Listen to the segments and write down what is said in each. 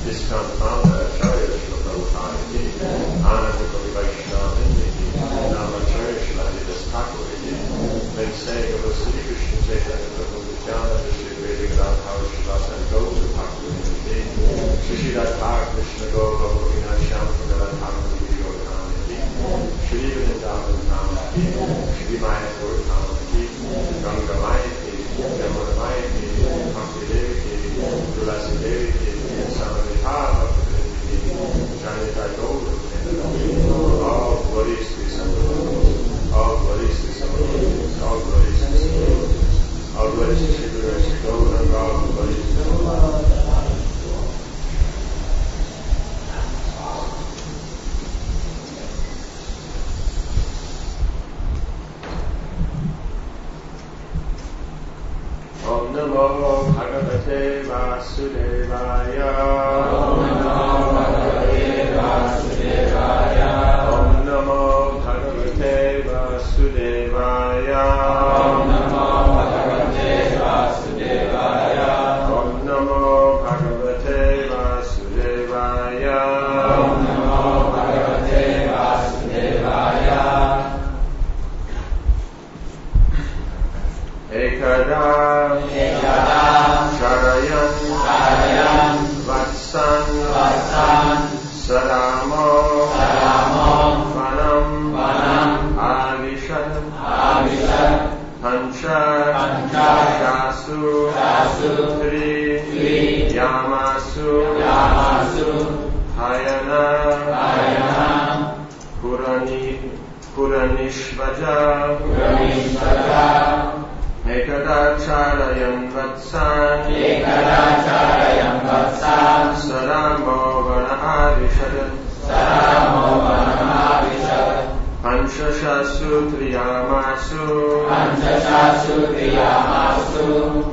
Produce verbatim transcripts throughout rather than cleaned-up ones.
discount founder, Acharya Srila Prabhupada Ki, Ananda Kali Vaishnava Ki, Namacharya Srila Haridas Thakur Ki, then say of the Sri Krishna Chaitanya Prabhu Nityananda Sri Vedic Radha Srivasa and Gaura Thakur Ki, Sri Sri Radha Krishna Gaura Bhavina Shyam Sundara Thakur Ki Yogan Ki, Sri Vrindavan Dham Ki, Sri Mayapur Dham Ki, Ganga Maya Ki, Yamuna Maya Ki, Bhakti Devi Ki, Tulasi Devi Ki, Samadhiha Bhakti Ki, Janita Gaura Ki, all glories to Samadhi, all glories to Samadhi, all glories to Samadhi, all glories to Sri Guru Gaura, all glories to Samadhi. Om Namo Bhagavate Vasudevaya. Om Namo Bhagavate Vasudevaya. Om Namo Bhagavate Vasudevaya. Om Namo Bhagavate Vasudevaya. Om Namo Bhagavate Vasudevaya. Om Namo Bhagavate Vasudevaya. Ekada, Ekada, Charayan, Charayan, Vatsan, Vatsan, Saramo, Saramo, Vanam, Vanam, Avishat, Avishat, Pancha, Pancha, Shasu, Shasu, Tri, Tri, Yamasu, Yamasu, Hayana, Hayana, Purani, Puranishvaja, Puranishvaja, Ekada Charayan Vatsan, Ekada Charayan Vatsan, Saramo Vanahadishad, Saramo Vanahadishad, Panchashasu Triyamasu, Panchashasu Triyamasu,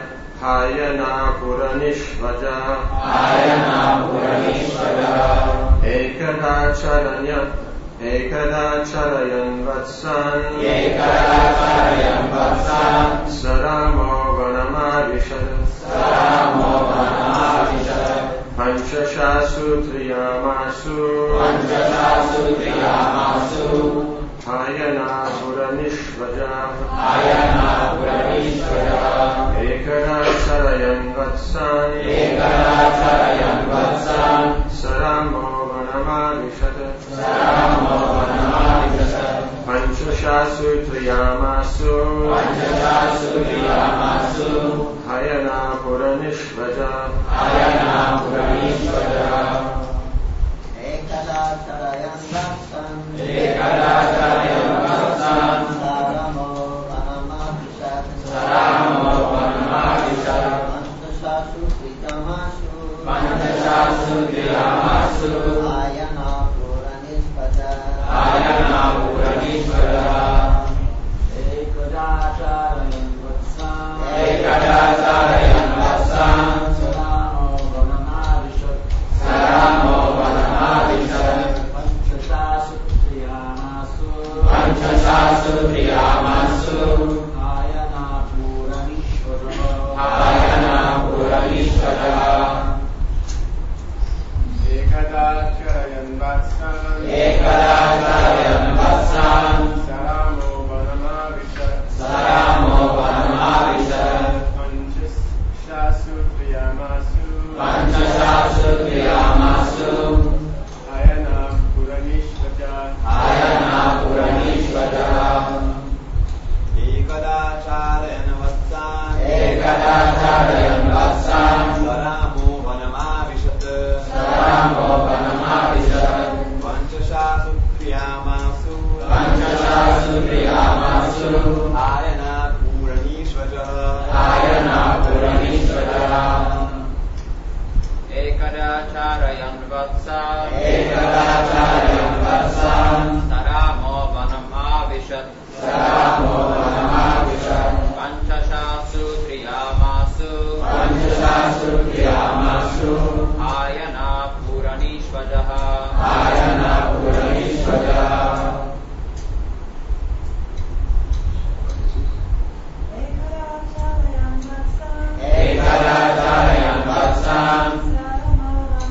Hayana Puranishvaja, Hayana Puranishvaja, Ekada Charayan Ekada Charayan Vatsan, Ekada Charayan Vatsan, Saramo Vanamadishad, Saramo Vanamadishad, Panchashasu Triyamasu, Panchashasu Triyamasu, Hayana Puranishvaja, Hayana Puranishvaja, Ekada Charayan Vatsan, Ekada Charayan Vatsan, Saramo Vanamadishad, Saramo Vanamadishad, Panchashasu Triyamasu, Panchashasu Triyamasu, Hayana Puranishvaja, Hayana Puranishvaja, Ekada Charayan Vatsan, Ekada Charayan Vatsan, Saramo Vanamadishad, Saramo Vanamadishad, Panchashasu Triyamasu, Panchashasu Triyamasu, Hayana Puranishvaja, Hayana Puranishvaja, Ekada Charayan Vatsan, Ekada Charayan Vatsan, Saramo Vanamadishad, Saramo Vanamadishad, Panchashasu Triyamasu, Panchashasu Triyamasu, Hayana Puranishvaja, Hayana Puranishvaja, Ekada Charayan Vatsan, Ekada Charayan Vatsan, Saramo Vanamadishad, Saramo Vanamadishad, Panchashasu Triyamasu, Panchashasu Triyamasu, Hayana Puranishvaja, Hayana Puranishvaja, Ekada Charayan Vatsan, Ekada Charayan Vatsan, Saramo Vanamadishad, Saramo Vanamadishad, Panchashasu Triyamasu, Panchashasu Triyamasu, Hayana Puranishvaja, Hayana Puranishvaja, Ekada Charayan Vatsan, Ekada Charayan Vatsan, Saramo Vanamadishad, Saramo Vanamadishad, Panchashasu Triyamasu, Panchashasu Triyamasu, Hayana Puranishvaja, Hayana Puranishvaja, Ekada Charayan Vatsan,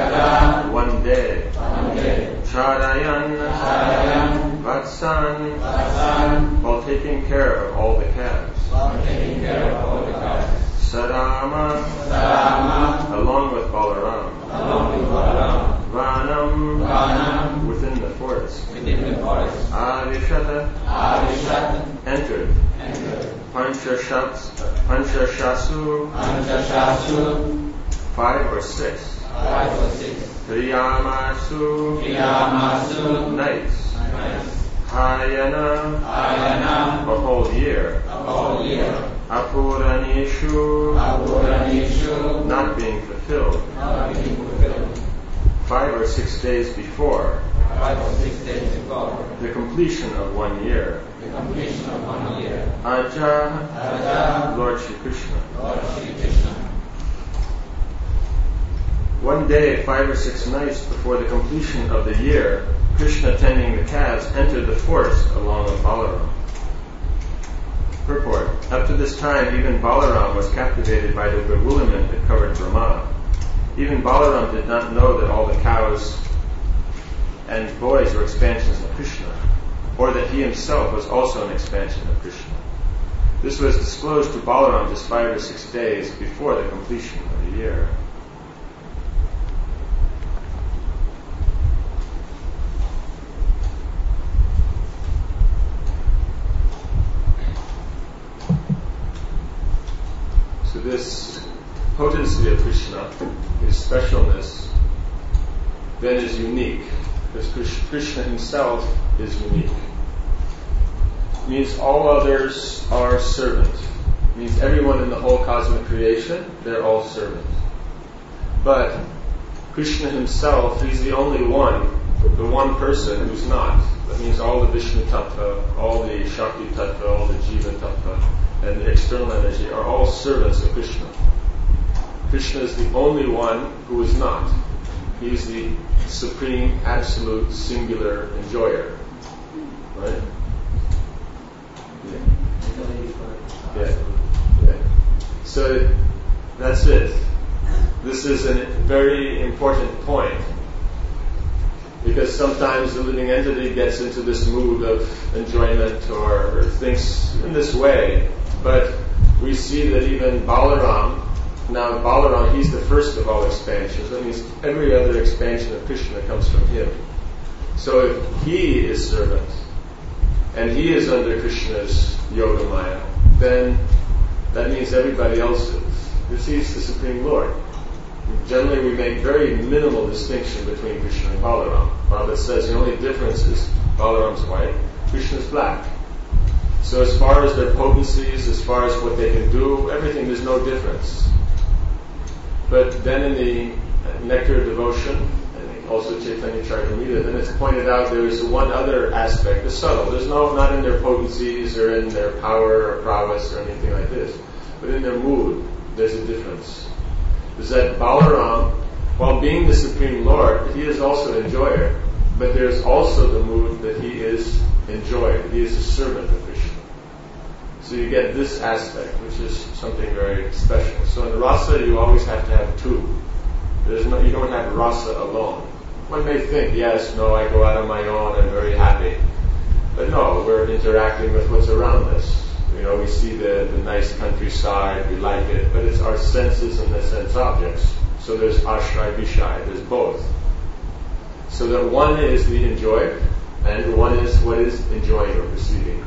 Yada. One day. One day. Charayan. Charayan. Vatsan. Vatsan. While taking care of all the calves. While taking care of all the calves. Sarama. Sarama. Along with Balaram. Along with Balaram. Vanam. Vanam. Within the forest. Within the forest. Avishata. Avishata. Entered. Entered. Panchashats, Panchashasu. Panchashasu. Five or six. Five or six. Priyamasu. Priyamasu. Nights. Nights. Hayana. Hayana. A whole year. A whole year. Apuranishu. Apuranishu. Not being fulfilled. Not being fulfilled. Five or six days before. Five or six days before. The completion of one year. The completion of one year. Aja. Aja. Lord Shri Krishna. Lord Shri Krishna. One day, five or six nights before the completion of the year, Krishna tending the calves entered the forest along with Balaram. Purport. Up to this time, even Balaram was captivated by the bewilderment that covered Brahma. Even Balaram did not know that all the cows and boys were expansions of Krishna, or that he himself was also an expansion of Krishna. This was disclosed to Balaram just five or six days before the completion of the year. So this potency of Krishna, his specialness, then is unique, because Krishna himself is unique. It means all others are servants. It means everyone in the whole cosmic creation, they're all servants. But Krishna himself, he's the only one, the one person who's not. That means all the Vishnu Tattva, all the Shakti Tattva, all the Jiva Tattva, and the external energy are all servants of Krishna. Krishna is the only one who is not. He's the supreme, absolute, singular enjoyer. Right? Yeah. Yeah. Yeah. So that's it. This is a very important point, because sometimes the living entity gets into this mood of enjoyment or, or thinks in this way, but we see that even Balaram, now Balaram, he's the first of all expansions. That means every other expansion of Krishna comes from him. So if he is servant, and he is under Krishna's Yoga Maya, then that means everybody else is. Because he's the Supreme Lord. Generally we make very minimal distinction between Krishna and Balaram. Bhagavad says the only difference is Balaram's white, Krishna's black. So as far as their potencies, as far as what they can do, everything, there's no difference. But then in the Nectar of Devotion, and also Chaitanya Charitamrita, then it's pointed out there is one other aspect, the subtle. There's no, not in their potencies or in their power or prowess or anything like this, but in their mood, there's a difference. Is that Balaram, while being the Supreme Lord, he is also an enjoyer, but there's also the mood that he is enjoyed. He is a servant of Krishna. So you get this aspect, which is something very special. So in rasa, you always have to have two. There's no, you don't have rasa alone. One may think, yes, no, I go out on my own, I'm very happy. But no, we're interacting with what's around us. You know, we see the, the nice countryside, we like it, but it's our senses and the sense objects. So there's ashray, vishaya, there's both. So that one is the enjoyer, and one is what is enjoying or perceiving.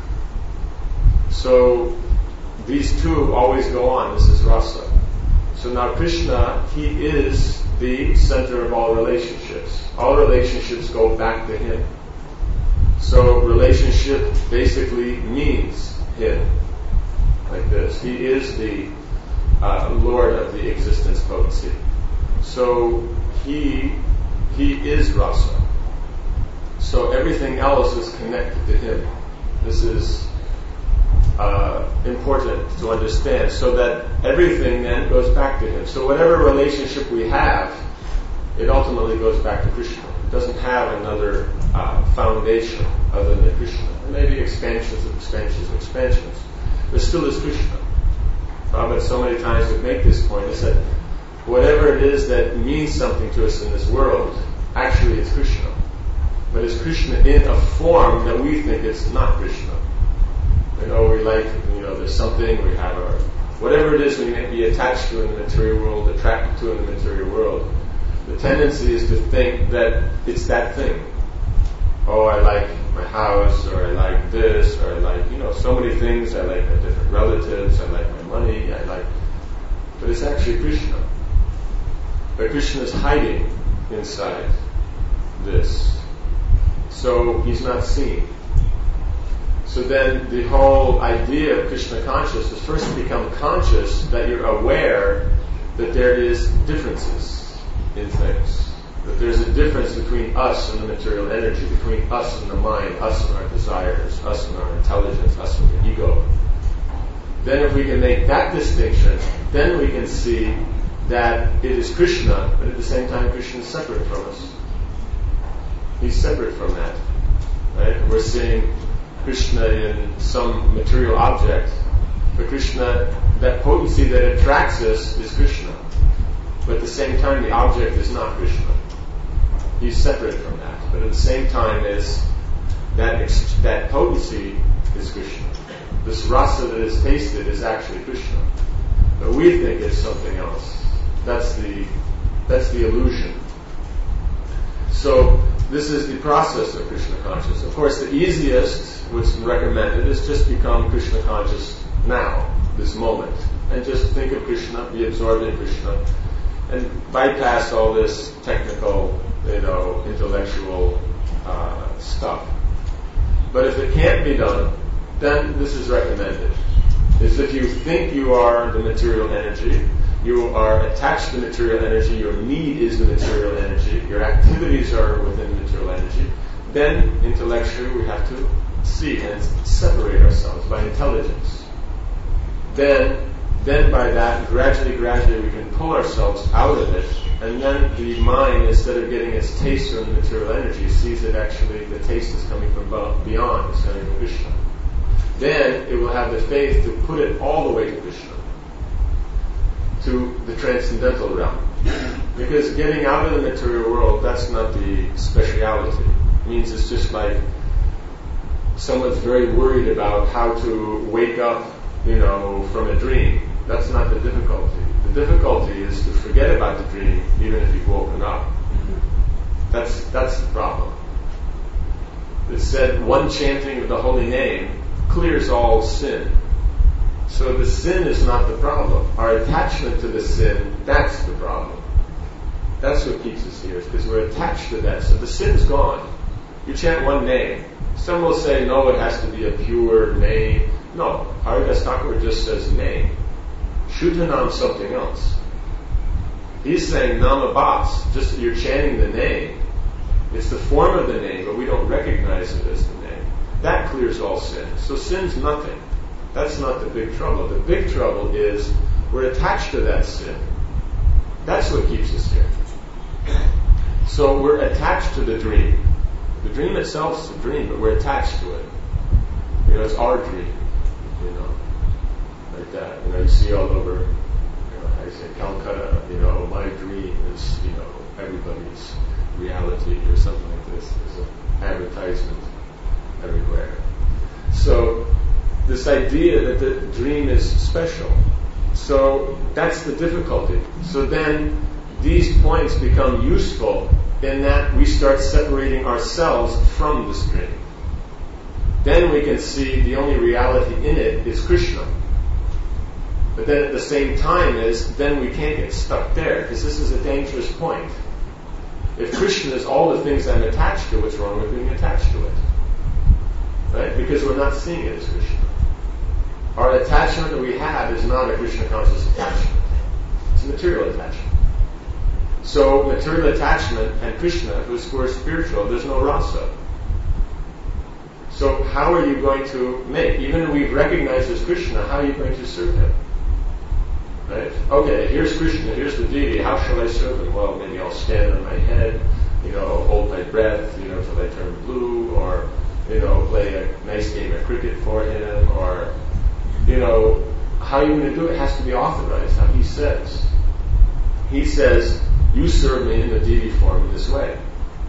So these two always go on. This is rasa. So now Krishna, he is the center of all relationships. All relationships go back to him. So relationship basically means him. Like this. He is the uh, Lord of the existence potency. So he he is rasa. So everything else is connected to him. This is Uh, important to understand, so that everything then goes back to him. So whatever relationship we have, it ultimately goes back to Krishna. It doesn't have another uh, foundation other than Krishna. There may be expansions of expansions of expansions. There still is Krishna. Uh, but so many times we make this point, is that whatever it is that means something to us in this world, actually it's Krishna. But it's Krishna in a form that we think it's not Krishna. You know, we like, you know, there's something, we have our, whatever it is we may be attached to in the material world, attracted to in the material world, the tendency is to think that it's that thing. Oh, I like my house, or I like this, or I like, you know, so many things. I like my different relatives, I like my money, I like... But it's actually Krishna. But Krishna is hiding inside this. So he's not seen. So then the whole idea of Krishna conscious is first to become conscious that you're aware that there is differences in things. That there's a difference between us and the material energy, between us and the mind, us and our desires, us and our intelligence, us and the ego. Then if we can make that distinction, then we can see that it is Krishna, but at the same time Krishna is separate from us. He's separate from that. Right? And we're seeing Krishna in some material object, but Krishna, that potency that attracts us is Krishna. But at the same time, the object is not Krishna. He's separate from that. But at the same time, is that ex- that potency is Krishna. This rasa that is tasted is actually Krishna. But we think it's something else. That's the that's the illusion. So this is the process of Krishna conscious. Of course, the easiest, what's recommended, is just become Krishna conscious now, this moment, and just think of Krishna, be absorbed in Krishna, and bypass all this technical, you know, intellectual uh, stuff. But if it can't be done, then this is recommended. Is if you think you are the material energy, you are attached to material energy, your need is the material energy, your activities are within the material energy, then intellectually we have to see and separate ourselves by intelligence. Then, then by that, gradually, gradually we can pull ourselves out of it, and then the mind, instead of getting its taste from the material energy, sees that actually the taste is coming from beyond, it's coming from Krishna. Then it will have the faith to put it all the way to Krishna, to the transcendental realm. Because getting out of the material world, that's not the speciality. It means it's just like someone's very worried about how to wake up, you know, from a dream. That's not the difficulty. The difficulty is to forget about the dream, even if you've woken up. That's that's the problem. It said one chanting of the holy name clears all sin. So the sin is not the problem. Our attachment to the sin, that's the problem. That's what keeps us here, because we're attached to that. So the sin's gone. You chant one name. Some will say, no, it has to be a pure name. No, Haridas Thakur just says name. Shuddhanam something else. He's saying Nama Bhas, just you're chanting the name. It's the form of the name, but we don't recognize it as the name. That clears all sin. So sin's nothing. That's not the big trouble. The big trouble is we're attached to that sin. That's what keeps us here. So we're attached to the dream. The dream itself is a dream, but we're attached to it. You know, it's our dream. You know, like that. You know, you see all over, you know, I say Calcutta, you know, my dream is, you know, everybody's reality or something like this. There's an advertisement everywhere. So this idea that the dream is special. So that's the difficulty. So then these points become useful in that we start separating ourselves from this dream. Then we can see the only reality in it is Krishna. But then at the same time is, then we can't get stuck there, because this is a dangerous point. If Krishna is all the things I'm attached to, what's wrong with being attached to it? Right? Because we're not seeing it as Krishna. Our attachment that we have is not a Krishna conscious attachment. It's a material attachment. So material attachment and Krishna, if it was for spiritual, there's no rasa. So how are you going to make, even if we've recognized as Krishna, how are you going to serve him? Right? Okay, here's Krishna, here's the deity, how shall I serve him? Well, maybe I'll stand on my head, you know, hold my breath, you know, till I turn blue, or, you know, play a nice game of cricket for him, or, you know, how are you going to do it has to be authorized, how he says. he says, you serve me in the deity form in this way.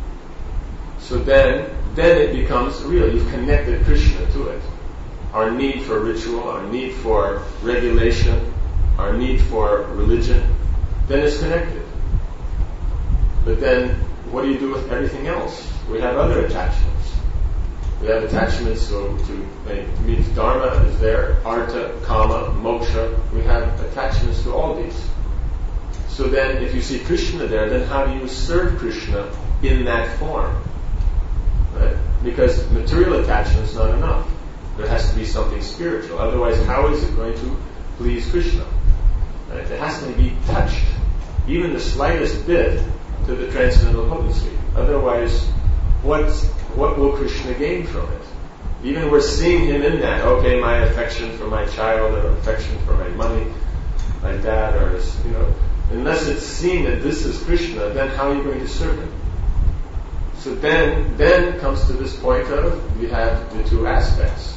So then, then it becomes real. You've connected Krishna to it. Our need for ritual, our need for regulation, our need for religion, then it's connected. But then, what do you do with everything else? We have other attachments. We have attachments so to, to means dharma is there, artha, kama, moksha. We have attachments to all these. So then, if you see Krishna there, then how do you serve Krishna in that form? Right? Because material attachment is not enough. There has to be something spiritual. Otherwise, how is it going to please Krishna? Right? It has to be touched, even the slightest bit, to the transcendental potency. Otherwise, what's, what will Krishna gain from it? Even we're seeing him in that. Okay, my affection for my child, or affection for my money, my dad, or you know, unless it's seen that this is Krishna, then how are you going to serve him? So then, then comes to this point of we have the two aspects.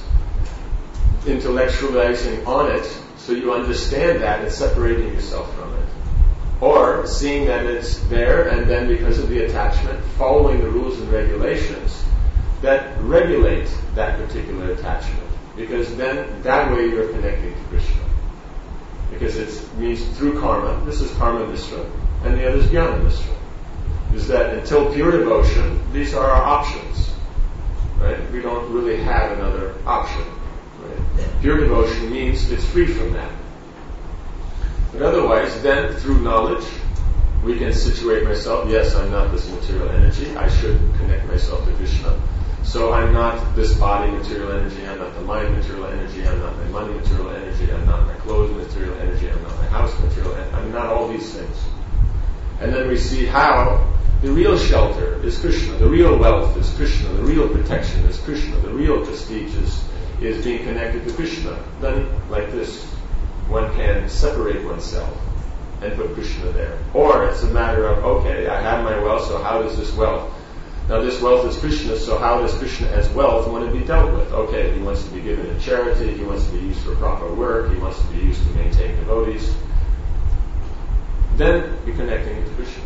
Intellectualizing on it, so you understand that and separating yourself from it. Or seeing that it's there and then because of the attachment, following the rules and regulations that regulate that particular attachment. Because then that way you're connecting to Krishna. Because it means through karma, this is karma mishra, and the other is jnana mishra. Is that until pure devotion, these are our options. Right? We don't really have another option. Right? Pure devotion means it's free from that. But otherwise, then through knowledge, we can situate myself. Yes, I'm not this material energy. I should connect myself to Krishna. So I'm not this body material energy. I'm not the mind material energy. I'm not my money material energy. I'm not my clothes material energy. I'm not my house material energy. I'm not all these things. And then we see how the real shelter is Krishna. The real wealth is Krishna. The real protection is Krishna. The real prestige is, is being connected to Krishna. Then, like this, one can separate oneself and put Krishna there. Or it's a matter of, okay, I have my wealth, so how does this wealth? Now this wealth is Krishna, so how does Krishna as wealth want to be dealt with? Okay, he wants to be given in charity, he wants to be used for proper work, he wants to be used to maintain devotees. Then you're connecting it to Krishna.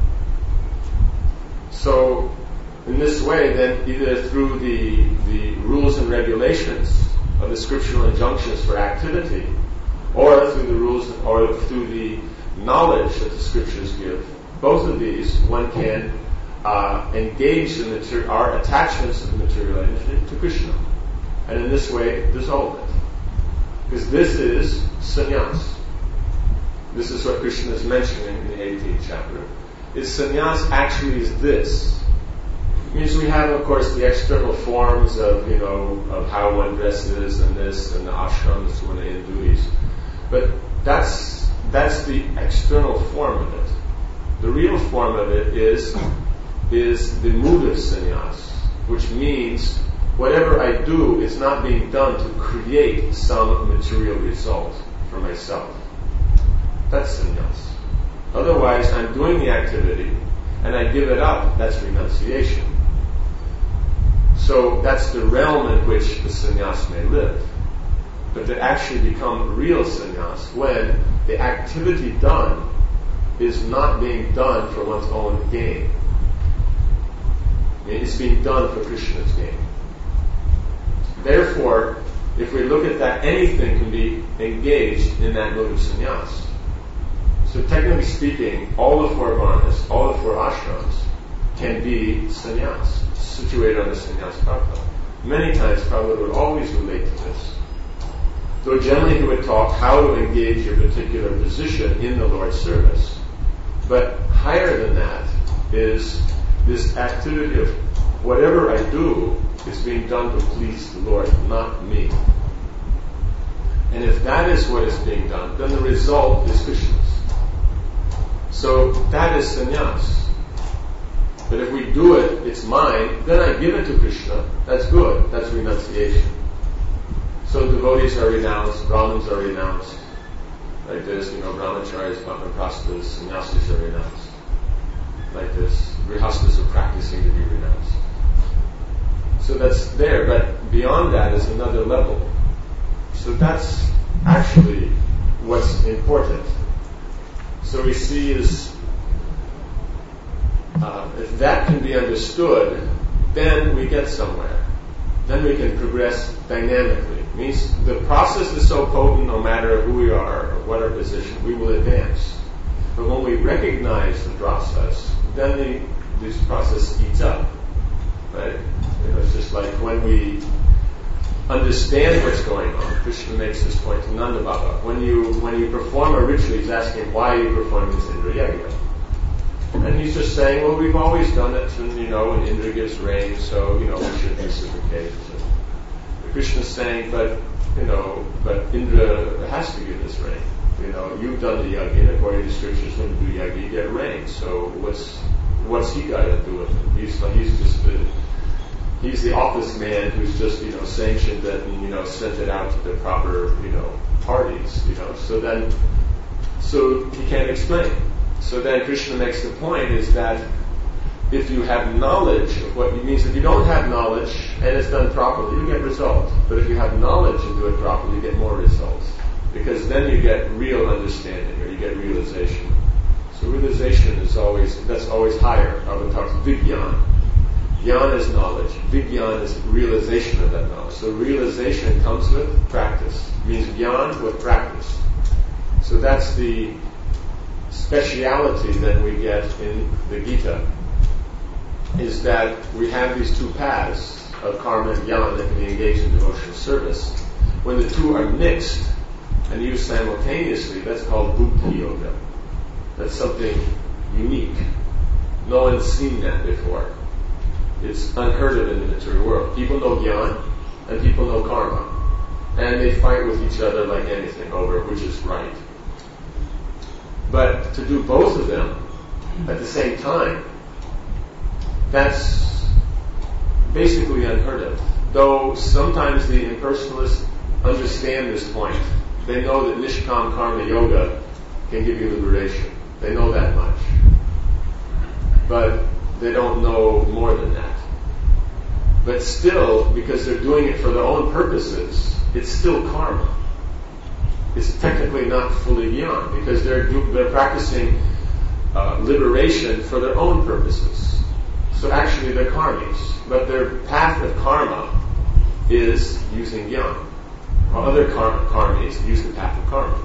So, in this way, then, either through the, the rules and regulations of the scriptural injunctions for activity, or through the rules, or through the knowledge that the scriptures give, both of these, one can uh, engage in the, our attachments of the material energy to Krishna. And in this way, dissolve it. Because this is sannyas. This is what Krishna is mentioning in the eighteenth chapter. Is sannyas actually is this. It means we have, of course, the external forms of, you know, of how one dresses and this and the ashrams when they do duties. But that's that's the external form of it. The real form of it is is the mood of sannyas, which means whatever I do is not being done to create some material result for myself. That's sannyas. Otherwise, I'm doing the activity and I give it up. That's renunciation. So that's the realm in which the sannyas may live. But to actually become real sannyas when the activity done is not being done for one's own gain. It's being done for Krishna's gain. Therefore, if we look at that, anything can be engaged in that mode of sannyas. So technically speaking, all the four varnas, all the four ashrams can be sannyas, situated on the sannyas prabhupada. Many times Prabhupada would always relate to this. Though generally he would talk how to engage your particular position in the Lord's service. But higher than that is this activity of whatever I do is being done to please the Lord, not me. And if that is what is being done, then the result is Krishna's. So that is sannyas. But if we do it, it's mine, then I give it to Krishna. That's good. That's renunciation. So devotees are renounced, Brahmins are renounced. Like this, you know, brahmacharis, vanaprasthas, sannyasis are renounced. Like this, grihasthas are practicing to be renounced. So that's there, but beyond that is another level. So that's actually what's important. So we see is, uh, if that can be understood, then we get somewhere. Then we can progress dynamically. It means the process is so potent, no matter who we are or what our position, we will advance. But when we recognize the process, then the, this process speeds up. Right? You know, it's just like when we understand what's going on. Krishna makes this point to Nanda Baba. When you when you perform a ritual, he's asking, why are you performing this Indra Yagya? And he's just saying, well, we've always done it, and you know, when Indra gives rain, so you know we should reciprocate. And Krishna's saying, but you know, but Indra has to give this rain. You know, you've done the yajna, and according to scriptures, when you do yajna, you get rain. So what's what's he got to do with it? He's he's just the he's the office man who's just you know sanctioned it and you know sent it out to the proper you know parties. You know, so then so he can't explain. So then Krishna makes the point is that if you have knowledge of what it means, if you don't have knowledge and it's done properly, you get results. But if you have knowledge and do it properly, you get more results. Because then you get real understanding or you get realization. So realization is always, that's always higher. Prabhupada talks Vigyan. Jnana is knowledge. Vigyan is realization of that knowledge. So realization comes with practice. It means Jnana with practice. So that's the speciality that we get in the Gita, is that we have these two paths of karma and jnana that can be engaged in devotional service. When the two are mixed and used simultaneously, that's called Bhukti Yoga. That's something unique. No one's seen that before. It's unheard of in the material world. People know jnana and people know karma. And they fight with each other like anything over which is right. But to do both of them at the same time, that's basically unheard of. Though sometimes the impersonalists understand this point. They know that Nishkam Karma Yoga can give you liberation. They know that much. But they don't know more than that. But still, because they're doing it for their own purposes, it's still karma. It's technically not fully jnana, because they're do, they're practicing uh, liberation for their own purposes. So actually they're karmis, but their path of karma is using jnana. While other kar- karmis use the path of karma.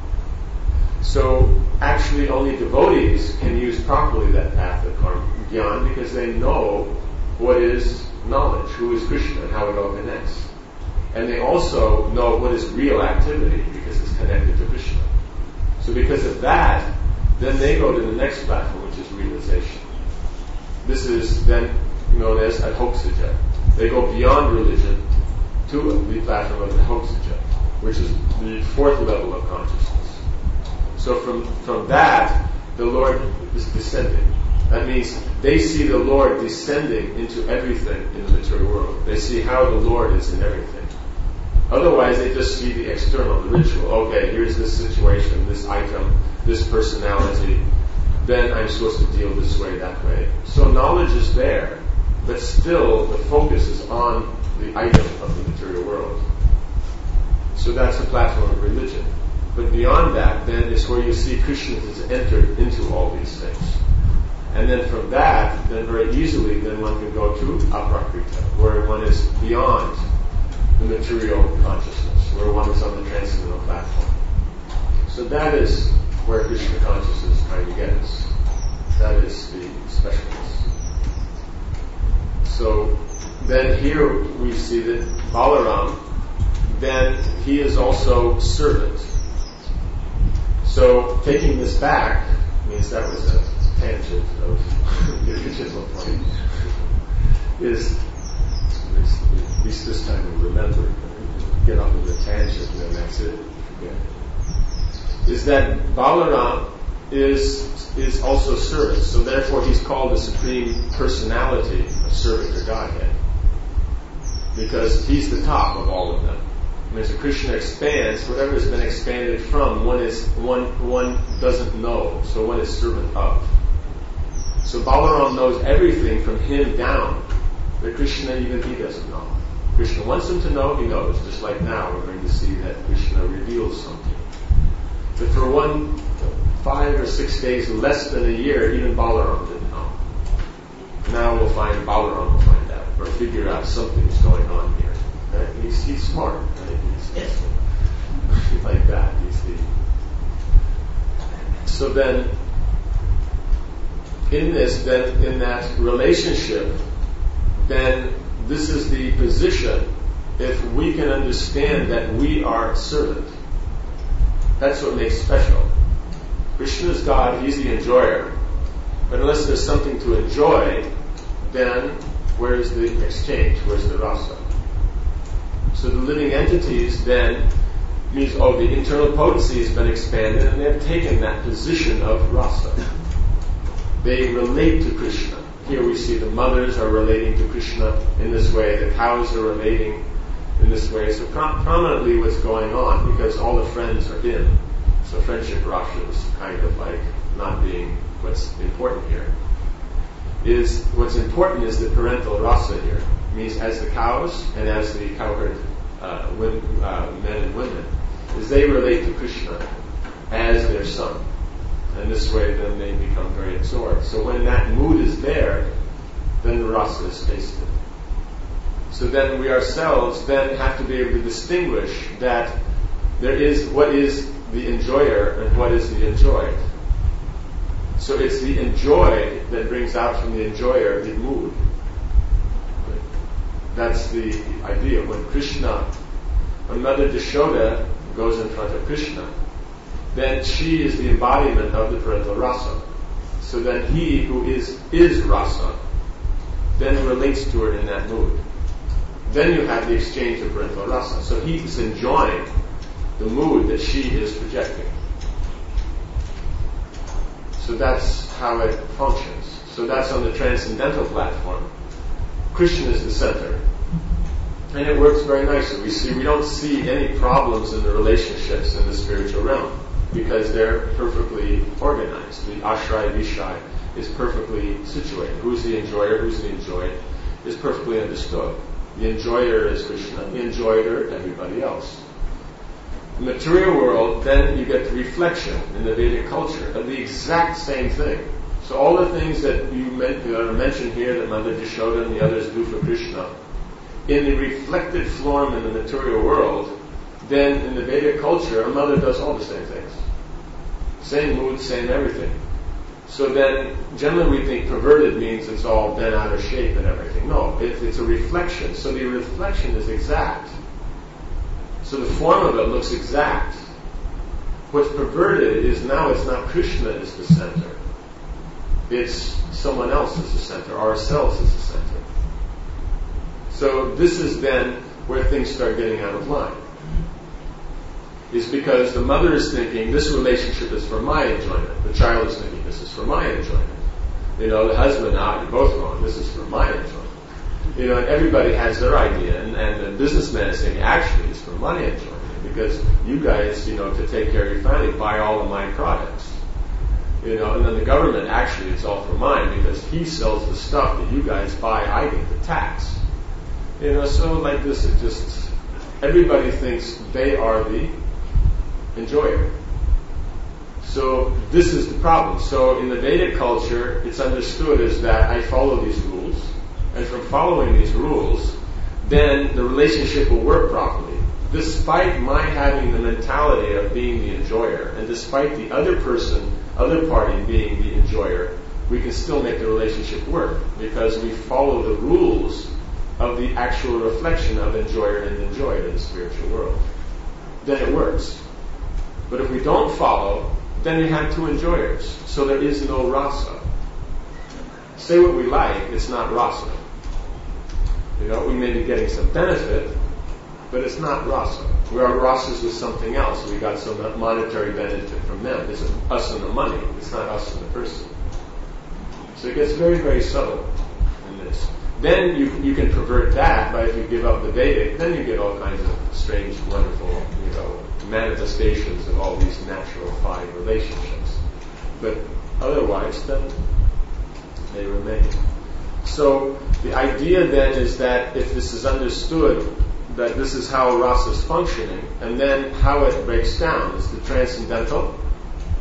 So actually only devotees can use properly that path of karma, jnana, because they know what is knowledge, who is Krishna, and how it all connects. And they also know what is real activity, because it's connected to Krishna. So because of that, then they go to the next platform, which is realization. This is then known as adhoksaja. They go beyond religion to the platform of adhoksaja, which is the fourth level of consciousness. So from, from that, the Lord is descending. That means they see the Lord descending into everything in the material world. They see how the Lord is in everything. Otherwise, they just see the external, the ritual. Okay, here's this situation, this item, this personality. Then I'm supposed to deal this way, that way. So knowledge is there, but still the focus is on the item of the material world. So that's the platform of religion. But beyond that, then is where you see Krishna has entered into all these things. And then from that, then very easily, then one can go to aprakrita, where one is beyond the material consciousness, where one is on the transcendental platform. So that is where Krishna consciousness is trying to get us. That is the specialness. So then here we see that Balaram, then he is also servant. So taking this back means that was a tangent of the original point. Is at least this time we remember, get off of the tangent and then that's it. Forget it. Is that Balaram is is also servant, so therefore he's called the Supreme Personality of Servant or Godhead, because he's the top of all of them. And as Krishna expands, whatever has been expanded from, one is one one doesn't know, so one is servant of. So Balaram knows everything from him down, but Krishna even he doesn't know. Krishna wants him to know, he knows. Just like now, we're going to see that Krishna reveals something. But for one, five or six days, less than a year, even Balaram didn't know. Now we'll find, Balaram will find out, or figure out something's going on here. Right? He's, he's smart. Right? He's, Yes. like that. He's the... So then, in this, then in that relationship, then this is the position. If we can understand that we are servant, that's what makes special. Krishna is God, He's the enjoyer. But unless there's something to enjoy, then where's the exchange? Where's the rasa? So the living entities then means, oh, the internal potency has been expanded and they've taken that position of rasa. They relate to Krishna. Here we see the mothers are relating to Krishna in this way, the cows are relating in this way. So prom- prominently what's going on, because all the friends are in. So friendship rasa is kind of like not being what's important here. Is what's important is the parental rasa here. It means as the cows and as the cowherd uh, women, uh, men and women, is they relate to Krishna as their son. And this way then they become very absorbed. So when that mood is there, then the rasa is tasted. So then we ourselves then have to be able to distinguish that there is what is the enjoyer and what is the enjoyed. So it's the enjoyed that brings out from the enjoyer the mood. That's the idea. When Krishna, when Mother Yashoda goes in front of Krishna, then she is the embodiment of the parental rasa. So then he who is is rasa then relates to her in that mood. Then you have the exchange of parental rasa. So he is enjoying the mood that she is projecting. So that's how it functions. So that's on the transcendental platform. Krishna is the center. And it works very nicely. We see we don't see any problems in the relationships in the spiritual realm because they're perfectly organized. The ashray vishay is perfectly situated. Who's the enjoyer, who's the enjoyed, is perfectly understood. The enjoyer is Krishna, the enjoyer everybody else. The material world, then you get the reflection in the Vedic culture of the exact same thing. So all the things that you meant, that are mentioned here that Mother Yashoda and the others do for Krishna, in the reflected form in the material world, then in the Vedic culture, a mother does all the same things. Same mood, same everything. So then, generally we think perverted means it's all bent out of shape and everything. No, it, it's a reflection. So the reflection is exact. So the form of it looks exact. What's perverted is now it's not Krishna is the center. It's someone else is the center. Ourselves is the center. So this is then where things start getting out of line. Is because the mother is thinking, this relationship is for my enjoyment. The child is thinking, this is for my enjoyment. You know, the husband, ah, you're both wrong. This is for my enjoyment. You know, and everybody has their idea. And, and the businessman is saying, actually, it's for my enjoyment. Because you guys, you know, to take care of your family, buy all of my products. You know, and then the government, actually, it's all for mine. Because he sells the stuff that you guys buy, I get the tax. You know, so like this, it just, everybody thinks they are the enjoyer. So this is the problem. So in the Vedic culture, it's understood as that I follow these rules, and from following these rules, then the relationship will work properly. Despite my having the mentality of being the enjoyer, and despite the other person, other party being the enjoyer, we can still make the relationship work because we follow the rules of the actual reflection of enjoyer and enjoyed in the spiritual world. Then it works. But if we don't follow, then we have two enjoyers. So there is no rasa. Say what we like, it's not rasa. You know, we may be getting some benefit, but it's not rasa. We are rasas with something else. We got some monetary benefit from them. It's us and the money. It's not us and the person. So it gets very, very subtle in this. Then you you can pervert that by if you give up the Vedic, then you get all kinds of strange, wonderful, you know, manifestations of all these natural five relationships. But otherwise, then they remain. So the idea then is that if this is understood, that this is how rasa is functioning, and then how it breaks down is the transcendental,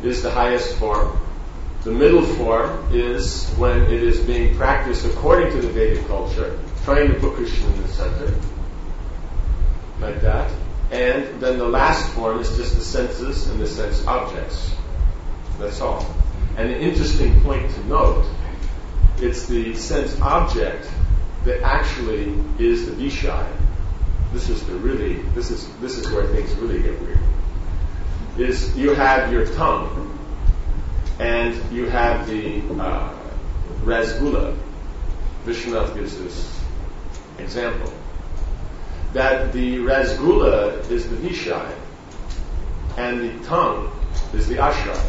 is the highest form. The middle form is when it is being practiced according to the Vedic culture, trying to put Krishna in the center, like that. And then the last form is just the senses and the sense objects. That's all. And an interesting point to note, it's the sense object that actually is the Vishaya. This is the really, this is this is where things really get weird. Is you have your tongue, and you have the uh, Rasgula. Vishwanath gives this example. That the Rasgula is the Vishaya, and the tongue is the Ashraya.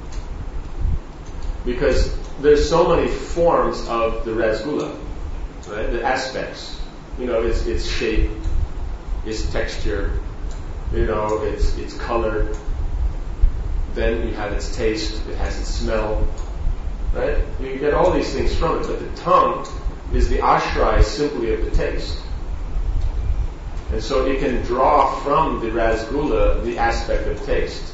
Because there's so many forms of the Rasgula, right? The aspects. You know, it's its shape, its texture, you know, its its color. Then you have its taste, it has its smell, right? You get all these things from it, but the tongue is the ashraya simply of the taste. And so it can draw from the Rasgula the aspect of taste.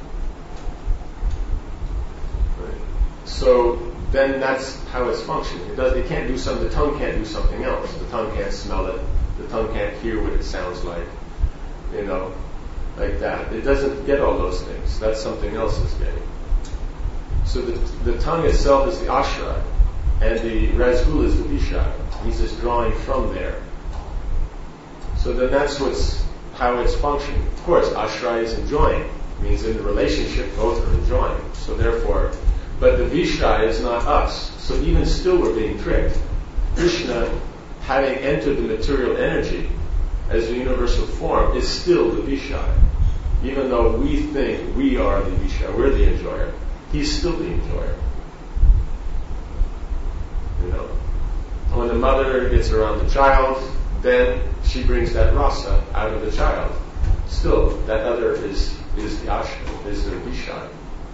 Right? So then that's how it's functioning. It does. It can't do something. The tongue can't do something else. The tongue can't smell it. The tongue can't hear what it sounds like. You know, like that. It doesn't get all those things. That's something else it's getting. So the the tongue itself is the ashraya, and the Rasgula is the vishaya. He's just drawing from there. So then that's what's how it's functioning. Of course, ashraya is enjoying. It means in the relationship both are enjoying. So therefore, but the vishaya is not us. So even still we're being tricked. Krishna, having entered the material energy as a universal form, is still the vishaya. Even though we think we are the vishaya, we're the enjoyer, he's still the enjoyer. You know, when the mother gets around the child, then she brings that rasa out of the child. Still, that other is is the ashra, is the vishaya.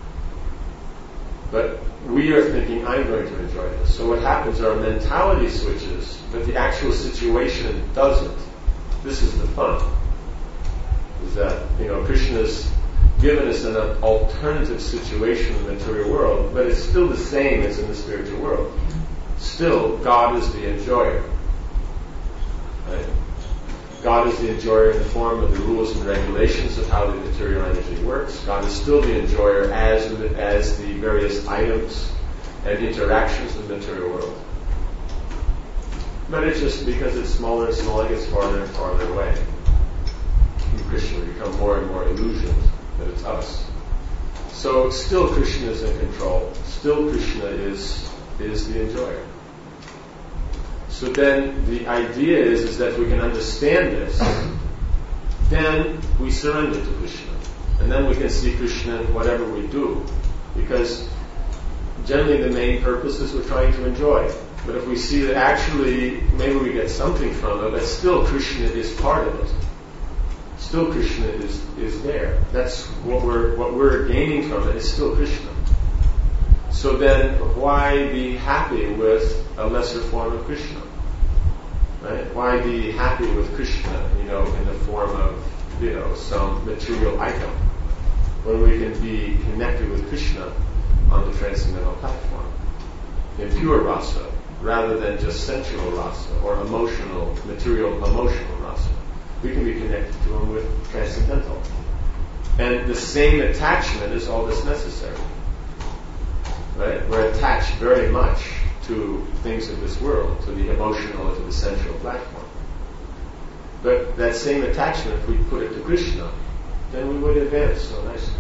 But we are thinking, I'm going to enjoy this. So what happens, our mentality switches, but the actual situation doesn't. This is the fun. Is that, you know, Krishna's given us an alternative situation in the material world, but it's still the same as in the spiritual world. Still, God is the enjoyer. Right? God is the enjoyer in the form of the rules and regulations of how the material energy works. God is still the enjoyer as the, as the various items and interactions in the material world. But it's just because it's smaller and smaller, it gets farther and farther away. In Krishna, we become more and more illusioned that it's us. So still Krishna is in control. Still Krishna is is the enjoyer. So then the idea is, is that if we can understand this, then we surrender to Krishna. And then we can see Krishna in whatever we do. Because generally the main purpose is we're trying to enjoy. But if we see that actually maybe we get something from it, but still Krishna is part of it. Still Krishna is, is there. That's what we're what we're gaining from it, is still Krishna. So then why be happy with a lesser form of Krishna? Right? Why be happy with Krishna, you know, in the form of, you know, some material item, when we can be connected with Krishna on the transcendental platform, in pure rasa, rather than just sensual rasa or emotional, material, emotional rasa. We can be connected to him with transcendental. And the same attachment is all that's necessary. Right? We're attached very much to things of this world, to the emotional or to the sensual platform. But that same attachment, if we put it to Krishna, then we would advance so nicely.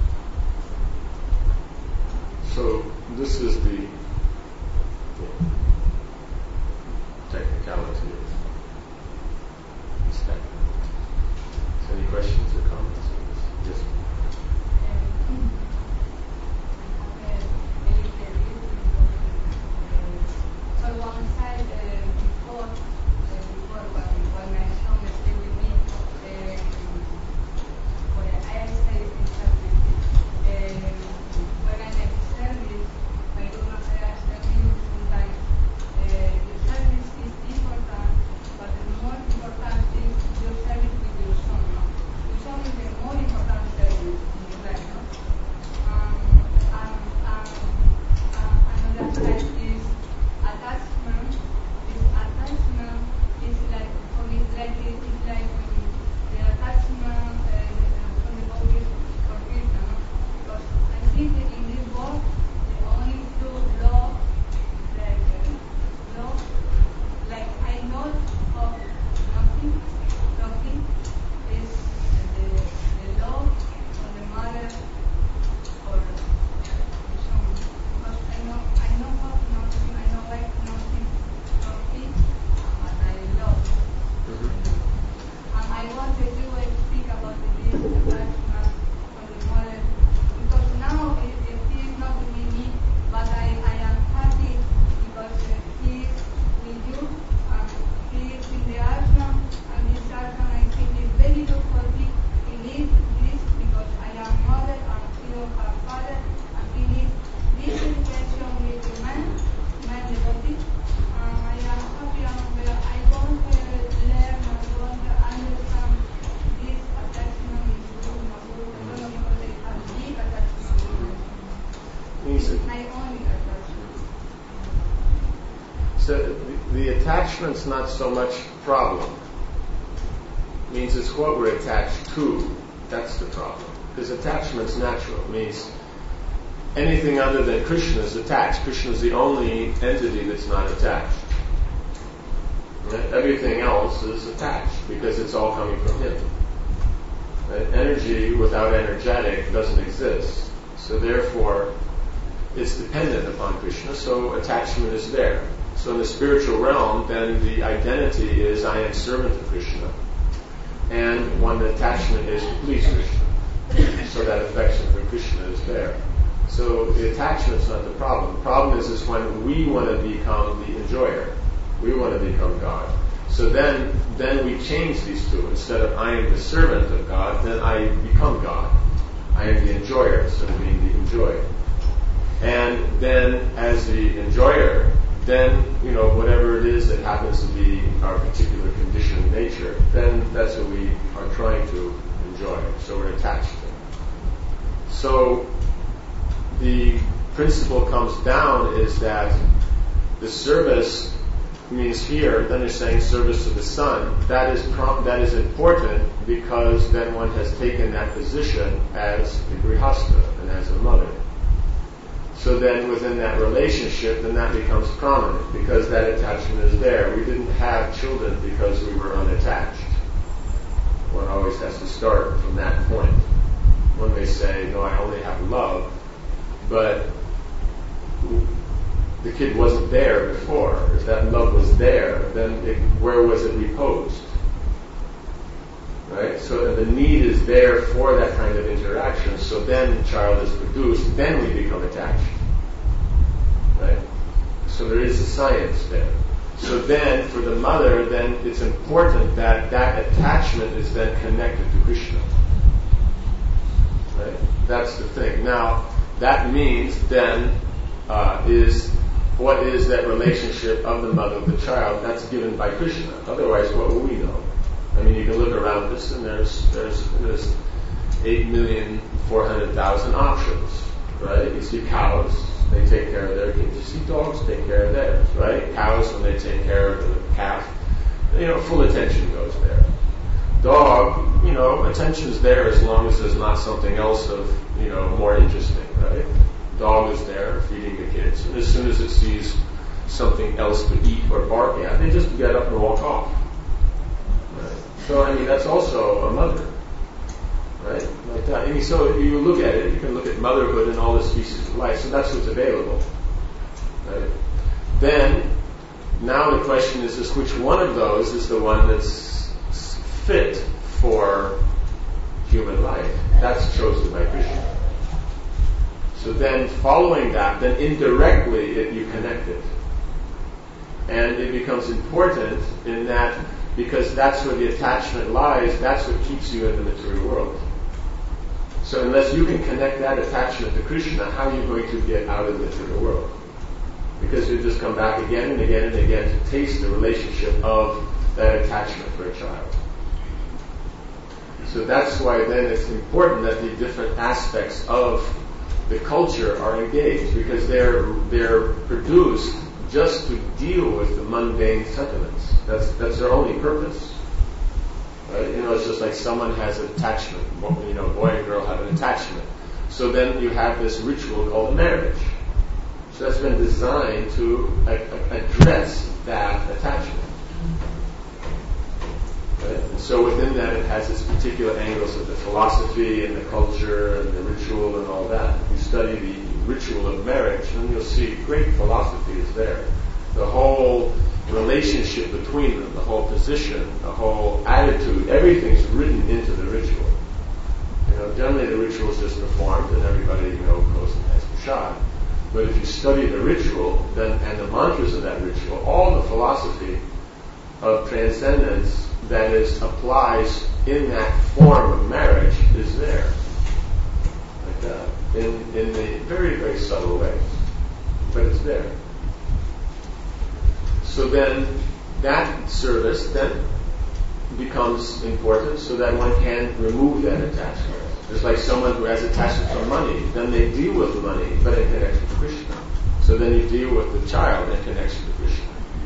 So this is the yeah, technicality of this step. Any questions or comments on this? Yes. So one side, uh, before, uh, before what, what my son stayed with me, um, when I studied in service, um, when I left service, my guru said So the, the attachment's not so much problem. It means it's what we're attached to. That's the problem. Because attachment's natural. It means anything other than Krishna is attached. Krishna is the only entity that's not attached. Right? Everything else is attached because it's all coming from him. Right? Energy without energetic doesn't exist. So therefore, it's dependent upon Krishna, so attachment is there. So in the spiritual realm, then the identity is I am servant of Krishna. And one attachment is to please Krishna. So that affection for Krishna is there. So the attachment's not the problem. The problem is, is when we want to become the enjoyer. We want to become God. So then, then we change these two. Instead of I am the servant of God, then I become God. I am the enjoyer instead of being the enjoyed. And then as the enjoyer, then, you know, whatever it is that happens to be our particular condition of nature, then that's what we are trying to enjoy. So we're attached to it. So the principle comes down is that the service means here, then you're saying service to the son, that is prom- that is important because then one has taken that position as a grihastha and as a mother. So then within that relationship, then that becomes prominent because that attachment is there. We didn't have children because we were unattached. One always has to start from that point. One may say, no, I only have love, but the kid wasn't there before. If that love was there, then it, where was it reposed? Right? So the need is there for that kind of interaction. So then the child is produced, then we become attached. Right? So there is a science there. So then for the mother, then it's important that that attachment is then connected to Krishna. Right? That's the thing. Now, that means then uh, is what is that relationship of the mother with the child? That's given by Krishna. Otherwise, what will we know? I mean, you can look around this, and there's there's there's eight million four hundred thousand options, right? You see cows, they take care of their kids. You see dogs take care of theirs, right? Cows, when they take care of the calf, you know, full attention goes there. Dog, you know, attention's there as long as there's not something else of, you know, more interesting, right? Dog is there feeding the kids, and as soon as it sees something else to eat or bark at, they just get up and walk off. Right? So, I mean, that's also a mother, right? Like that. I mean, so you look at it, you can look at motherhood and all the species of life, so that's what's available, right? Then, now the question is, is which one of those is the one that's fit for human life? That's chosen by Krishna. So then, following that, then indirectly it, you connect it. And it becomes important in that, because that's where the attachment lies, that's what keeps you in the material world. So unless you can connect that attachment to Krishna, how are you going to get out of the material world? Because you just come back again and again and again to taste the relationship of that attachment for a child. So that's why then it's important that the different aspects of the culture are engaged, because they're they're produced just to deal with the mundane sentiments. That's that's their only purpose. Right? You know, it's just like someone has an attachment. You know, boy and girl have an attachment. So then you have this ritual called marriage. So that's been designed to a, a, address that attachment. Right? And so within that, it has its particular angles of the philosophy and the culture and the ritual and all that. If you study the ritual of marriage, then you'll see great philosophy is there. The whole relationship between them, the whole position, the whole attitude, everything's written into the ritual. You know, generally the ritual is just performed and everybody, you know, goes and has prashad. But if you study the ritual, then and the mantras of that ritual, all the philosophy of transcendence that is applies in that form of marriage is there. Like that. In in the very, very subtle ways. But it's there. So then that service then becomes important so that one can remove that attachment. It's like someone who has attachment for money, then they deal with money, but in connection to Krishna. So then you deal with the child in connection to Krishna.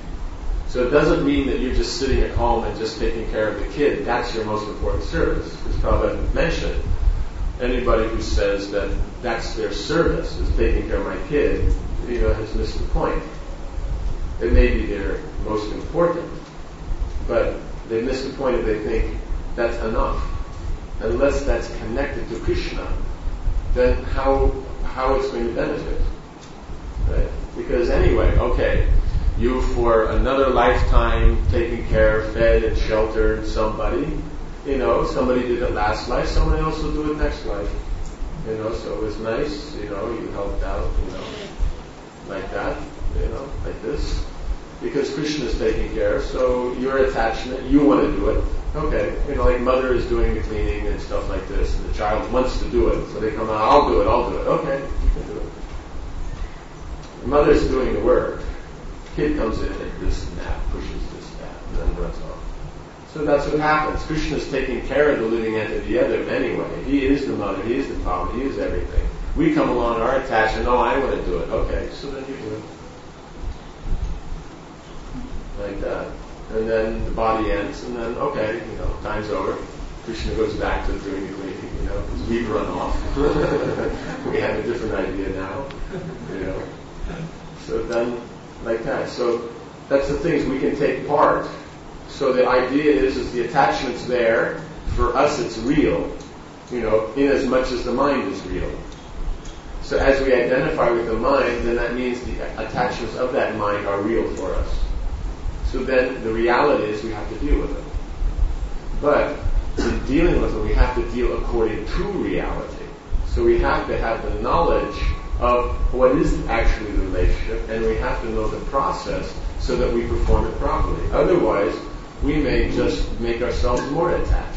So it doesn't mean that you're just sitting at home and just taking care of the kid. That's your most important service. As Prabhupada mentioned, anybody who says that that's their service, is taking care of my kid, you know, has missed the point. It may be their most important, but they miss the point if they think that's enough. Unless that's connected to Krishna, then how how it's going to benefit, right? Because anyway, okay, you for another lifetime taking care, fed and sheltered somebody, you know, somebody did it last life, somebody else will do it next life, you know. So it was nice, you know, you helped out, you know, like that, you know, like this. Because Krishna is taking care, so your attachment, you want to do it. Okay, you know, like mother is doing the cleaning and stuff like this, and the child wants to do it, so they come out, I'll do it, I'll do it. Okay, you can do it. The mother's doing the work. Kid comes in and this and that, pushes this, that, and then runs off. So that's what happens. Krishna is taking care of the living entity other anyway. He is the mother, he is the father, he is everything. We come along, our attachment, oh, I want to do it. Okay, so then you do it. Like that. And then the body ends, and then, okay, you know, time's over. Krishna goes back to doing the cleaning, you know, because we've run off. We have a different idea now, you know. So then, like that. So that's the things we can take part. So the idea is, is the attachment's there. For us, it's real, you know, in as much as the mind is real. So as we identify with the mind, then that means the attachments of that mind are real for us. So then the reality is we have to deal with it. But in dealing with it, we have to deal according to reality. So we have to have the knowledge of what is actually the relationship, and we have to know the process so that we perform it properly. Otherwise, we may just make ourselves more attached.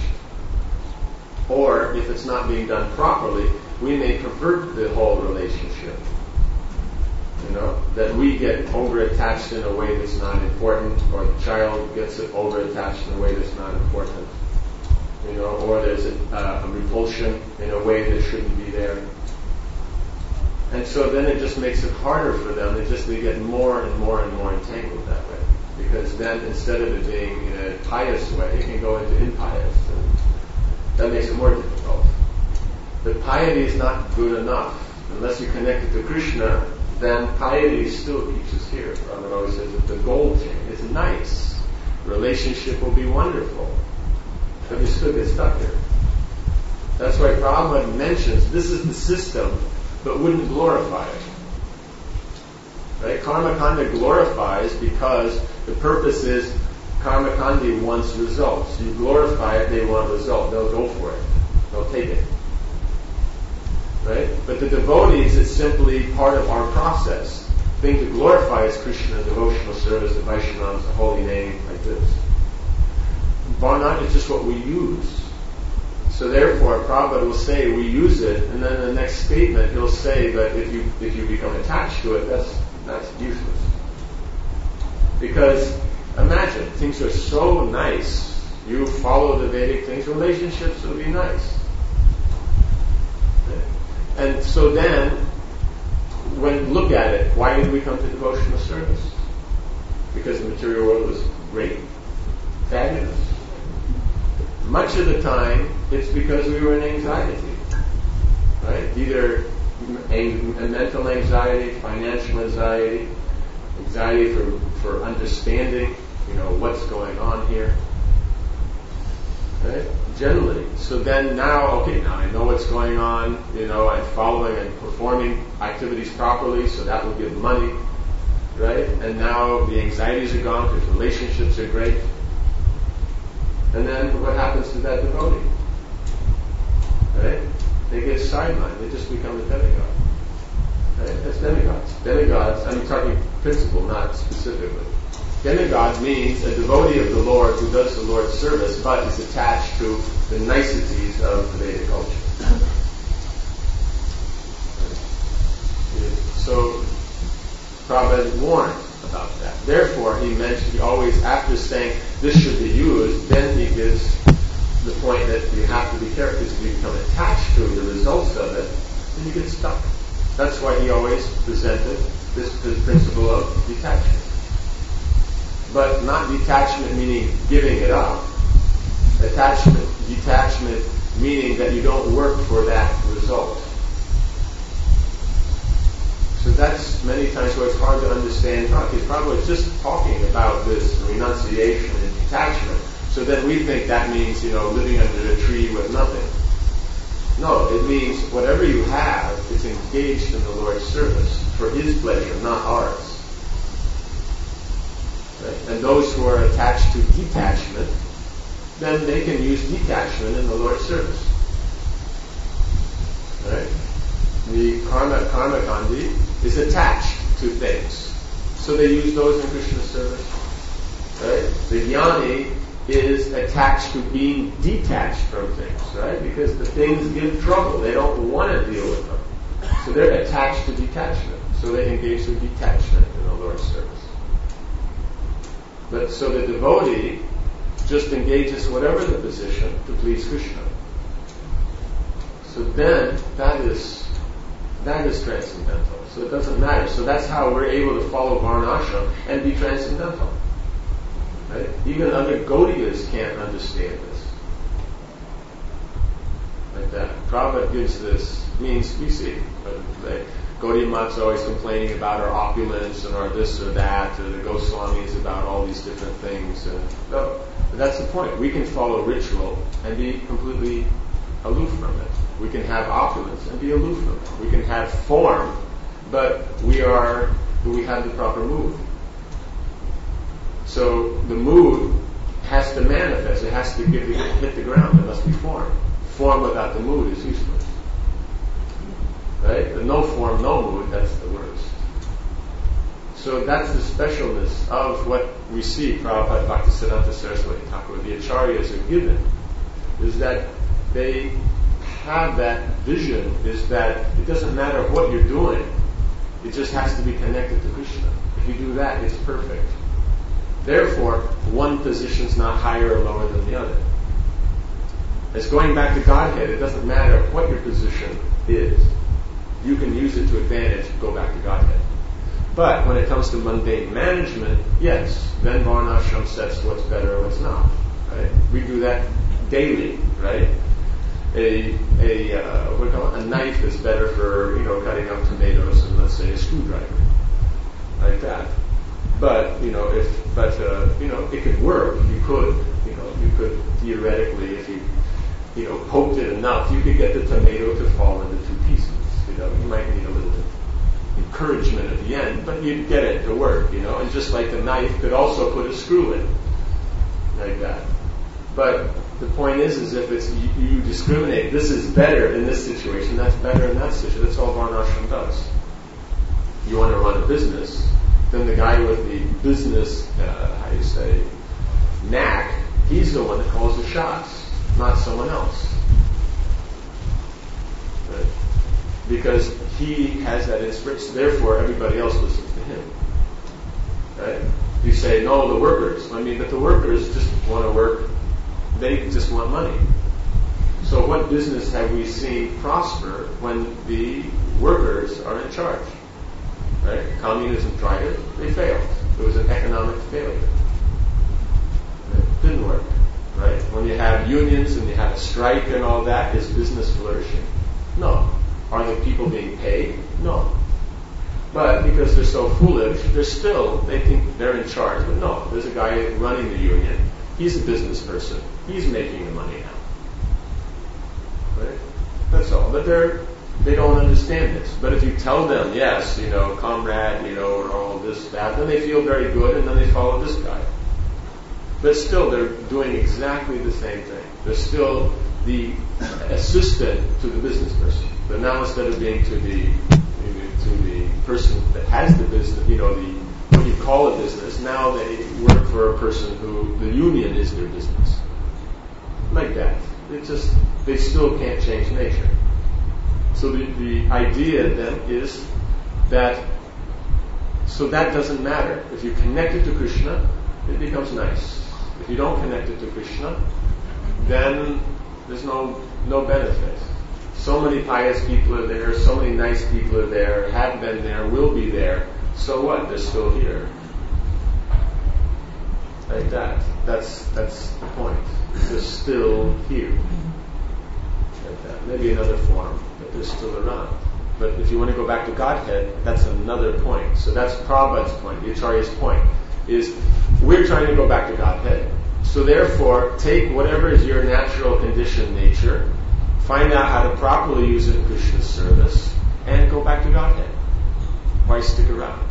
Or if it's not being done properly, we may pervert the whole relationship. You know, that we get over-attached in a way that's not important, or the child gets over-attached in a way that's not important. You know, or there's a, uh, a repulsion in a way that shouldn't be there. And so then it just makes it harder for them. They just they get more and more and more entangled that way. Because then instead of it being in a pious way, it can go into impious. And that makes it more difficult. But piety is not good enough. Unless you connect it to Krishna, then piety still keeps us here. Prabhupada always says that the gold chain is nice. Relationship will be wonderful. But you still get stuck here. That's why Prabhupada mentions this is the system, but wouldn't glorify it. Right? Karma Kanda glorifies because the purpose is Karma Kandi wants results. You glorify it, they want result. They'll go for it. They'll take it. Right? But the devotees, it's simply part of our process. The thing to glorify is Krishna, devotional service, the Vaishnavas, the holy name, like this. Varna is just what we use. So therefore, Prabhupada will say we use it, and then in the next statement he'll say that if you if you become attached to it, that's that's useless. Because imagine, things are so nice. You follow the Vedic things, relationships will be nice. And so then, when look at it, why did we come to devotional service? Because the material world was great, fabulous. Much of the time, it's because we were in anxiety, right? Either a, a mental anxiety, financial anxiety, anxiety for, for understanding, you know, what's going on here, right? Generally. So then now, okay, now I know what's going on, you know, I'm following and performing activities properly, so that will give money, right? And now the anxieties are gone because relationships are great. And then what happens to that devotee? Right? They get sidelined. They just become a demigod. Right? That's demigods. Demigods, I'm talking principle, not specifically. Demigod means a devotee of the Lord who does the Lord's service, but is attached to the niceties of the Vedic culture. So, Prabhupada warned about that. Therefore, he mentioned, he always, after saying this should be used, then he gives the point that you have to be careful, because if you become attached to the results of it, then you get stuck. That's why he always presented this, this principle of detachment. but not detachment meaning giving it up. Attachment, detachment meaning that you don't work for that result. So that's many times where it's hard to understand. He's probably just talking about this renunciation and detachment. So then we think that means, you know, living under a tree with nothing. No, it means whatever you have is engaged in the Lord's service for His pleasure, not ours. Right? And those who are attached to detachment, then they can use detachment in the Lord's service. Right? The karma, karma kandi is attached to things. So they use those in Krishna service. Right? The jnani is attached to being detached from things, right? Because the things give trouble. They don't want to deal with them. So they're attached to detachment. So they engage in detachment in the Lord's service. But so the devotee just engages whatever the position to please Krishna. So then that is that is transcendental. So it doesn't matter. So that's how we're able to follow Varnashram and be transcendental. Right? Even other Gaudiyas can't understand this. Like that. Prabhupada gives this, means we see. Like, Gaudiya Mat's always complaining about our opulence and our this or that, or the Goswamis about all these different things. And, no, that's the point. We can follow ritual and be completely aloof from it. We can have opulence and be aloof from it. We can have form, but we are, we have the proper mood. So the mood has to manifest. It has to get, hit the ground. There must be form. Form without the mood is useless. Right? The no form, no mood, that's the worst. So that's the specialness of what we see Prabhupada, Bhaktisiddhanta Saraswati Thakur, the acharyas are given, is that they have that vision, is that it doesn't matter what you're doing, it just has to be connected to Krishna. If you do that, it's perfect. Therefore, one position's not higher or lower than the other. As going back to Godhead, it doesn't matter what your position is. You can use it to advantage, go back to Godhead. But when it comes to mundane management, yes, then Varnashram sets what's better and what's not. Right? We do that daily, right? A a uh, what do you call it? A knife is better for, you know, cutting up tomatoes than, let's say, a screwdriver, like that. But, you know, if, but, uh, you know, it could work. You could, you know, you could theoretically, if you, you know, poked it enough, you could get the tomato to fall into two pieces. You know, you might need a little encouragement at the end, but you'd get it to work, you know. And just like the knife could also put a screw in, like that. But the point is, is if it's you, you discriminate, this is better in this situation, that's better in that situation. That's all Varnashram does. You want to run a business, then the guy with the business, uh, how do you say, knack, he's the one that calls the shots, not someone else. Right? Because he has that inspiration, therefore everybody else listens to him. Right? You say, no, the workers. I mean, but the workers just want to work, they just want money. So what business have we seen prosper when the workers are in charge? Right? Communism tried it, they failed. It was an economic failure. It didn't work. Right? When you have unions and you have a strike and all that, is business flourishing? No. Are the people being paid? No. But because they're so foolish, they're still, they think they're in charge. But no, there's a guy running the union. He's a business person. He's making the money now. Right? That's all. But they're, they don't understand this. But if you tell them, yes, you know, comrade, you know, or all this, that, then they feel very good and then they follow this guy. But still, they're doing exactly the same thing. They're still the assistant to the business person. But now instead of being to the to the person that has the business, you know, the what you call a business, now they work for a person who the union is their business. Like that. It just they still can't change nature. So the, the idea then is that so that doesn't matter. If you connect it to Krishna, it becomes nice. If you don't connect it to Krishna, then there's no no benefit. So many pious people are there, so many nice people are there, have been there, will be there. So what? They're still here. that. That's that's the point. They're still here. Like that. Maybe another form, but they're still around. But if you want to go back to Godhead, that's another point. So that's Prabhupada's point, the Acharya's point, is we're trying to go back to Godhead. So therefore, take whatever is your natural conditioned nature, find out how to properly use it in Krishna's service, and go back to Godhead. Why stick around?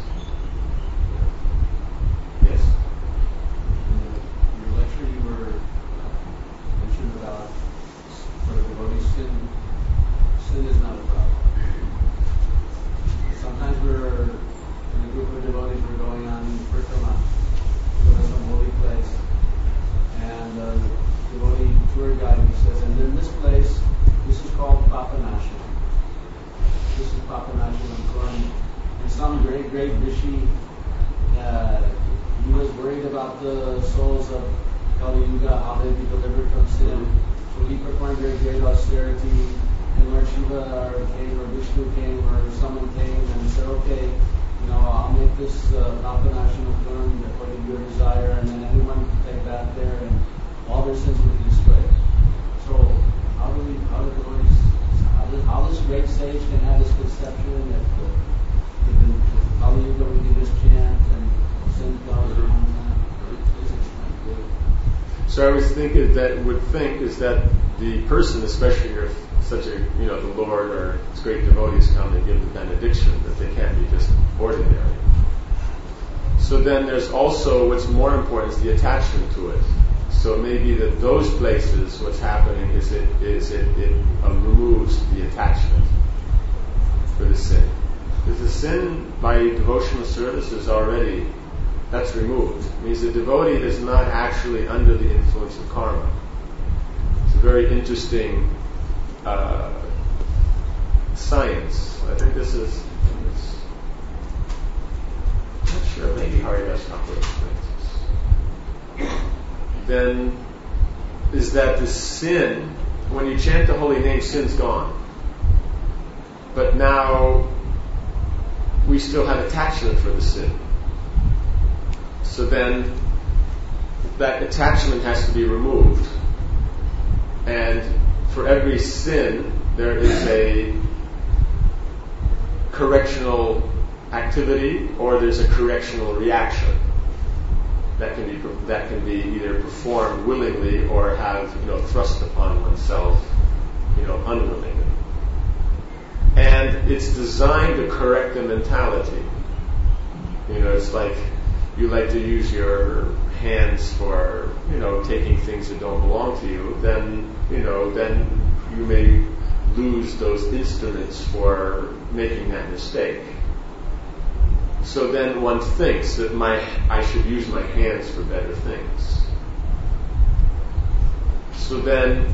Yes? In your lecture you were uh, mentioned about for the devotee sin. Sin is not a problem. Sometimes we're in a group of devotees, we're going on Parikrama, we go to some holy place, and uh, the devotee tour guide he says, and in this place, this is called Papanasham. This is Papanasham. And some great, great rishi, uh, he was worried about the souls of Kali Yuga, how they'd be delivered from sin. So he performed very great austerity. And Lord Shiva or came, or Vishnu came, or someone came and said, okay, you know, I'll make this uh, Papanasham according to your desire, and then anyone can take that there, and all their sins will be destroyed. So, how do we, how do the Lord, how, does, how this great sage can have this conception that uh, even Kali Yuga we can just chant and sing flowers around that? So I was thinking that would think is that the person, especially if such a, you know, the Lord or his great devotees come and give the benediction, that they can't be just ordinary. So then there's also what's more important is the attachment to it. So it may be that those places, what's happening is it is it, it um, removes the attachment for the sin. Because the sin by devotional service is already, that's removed. It means the devotee is not actually under the influence of karma. It's a very interesting uh, science. I think this is, it's, I'm not sure, maybe Haridas Thakur explains this. Then is that the sin, when you chant the holy name, sin's gone. But now we still have attachment for the sin. So then that attachment has to be removed. And for every sin, there is a correctional activity or there's a correctional reaction that can be that can be either performed willingly or have, you know, thrust upon oneself, you know, unwillingly. And it's designed to correct the mentality. You know, it's like you like to use your hands for, you know, taking things that don't belong to you, then, you know, then you may lose those instruments for making that mistake. So then one thinks that my I should use my hands for better things. So then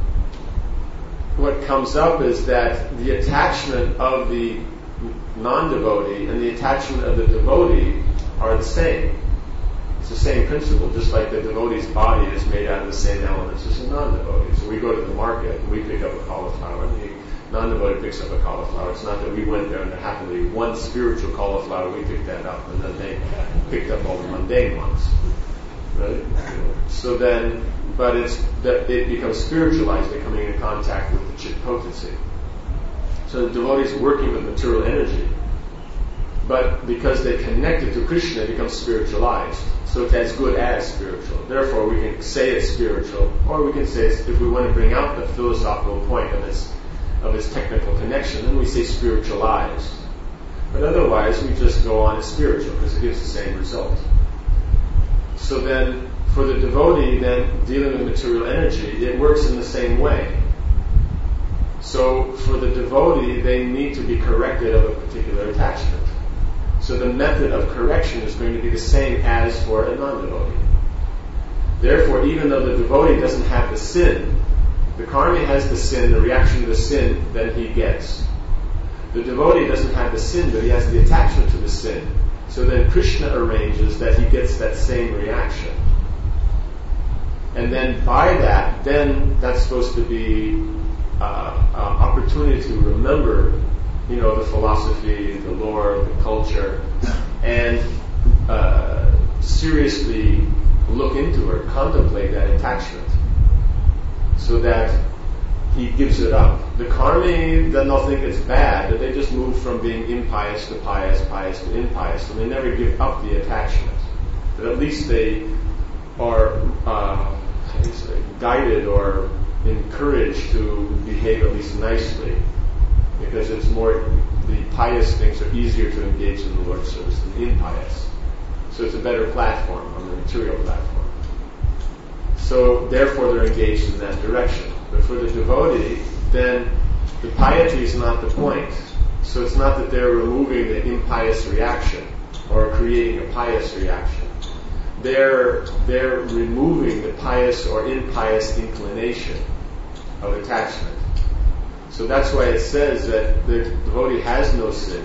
what comes up is that the attachment of the non-devotee and the attachment of the devotee are the same. It's the same principle, just like the devotee's body is made out of the same elements as a non-devotee. So we go to the market and we pick up a cauliflower, and the non-devotee picks up a cauliflower. It's not that we went there and there happened to be one spiritual cauliflower, we picked that up, and then they picked up all the mundane ones. Right? So then, but it's that it becomes spiritualized by coming in contact with the chit potency. So the devotee is working with material energy, but because they connected to Krishna, it becomes spiritualized. So it's as good as spiritual. Therefore, we can say it's spiritual, or we can say it's, if we want to bring out the philosophical point of its of its technical connection, then we say spiritualized. But otherwise, we just go on as spiritual because it gives the same result. So then, for the devotee, then dealing with material energy, it works in the same way. So for the devotee, they need to be corrected of a particular attachment. So the method of correction is going to be the same as for a non-devotee. Therefore, even though the devotee doesn't have the sin, the karmi has the sin, the reaction to the sin that he gets. The devotee doesn't have the sin, but he has the attachment to the sin. So then Krishna arranges that he gets that same reaction. And then by that, then that's supposed to be uh, uh, opportunity to remember, you know, the philosophy, the lore, the culture, and uh, seriously look into or contemplate that attachment, so that he gives it up. The karmi does not think it's bad, but they just move from being impious to pious, pious to impious, and they never give up the attachment. But at least they are uh, how do you say, guided or encouraged to behave at least nicely, because it's more, the pious things are easier to engage in the Lord's service than the impious. So it's a better platform on the material platform. So therefore they're engaged in that direction. But for the devotee, then the piety is not the point. So it's not that they're removing the impious reaction or creating a pious reaction. They're, they're removing the pious or impious inclination of attachment. So that's why it says that the devotee has no sin,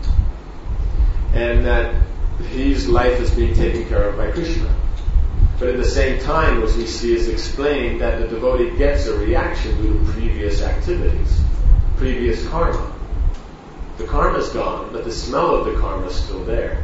and that his life is being taken care of by Krishna. But at the same time, as we see is explained, that the devotee gets a reaction due to previous activities, previous karma. The karma's gone, but the smell of the karma is still there.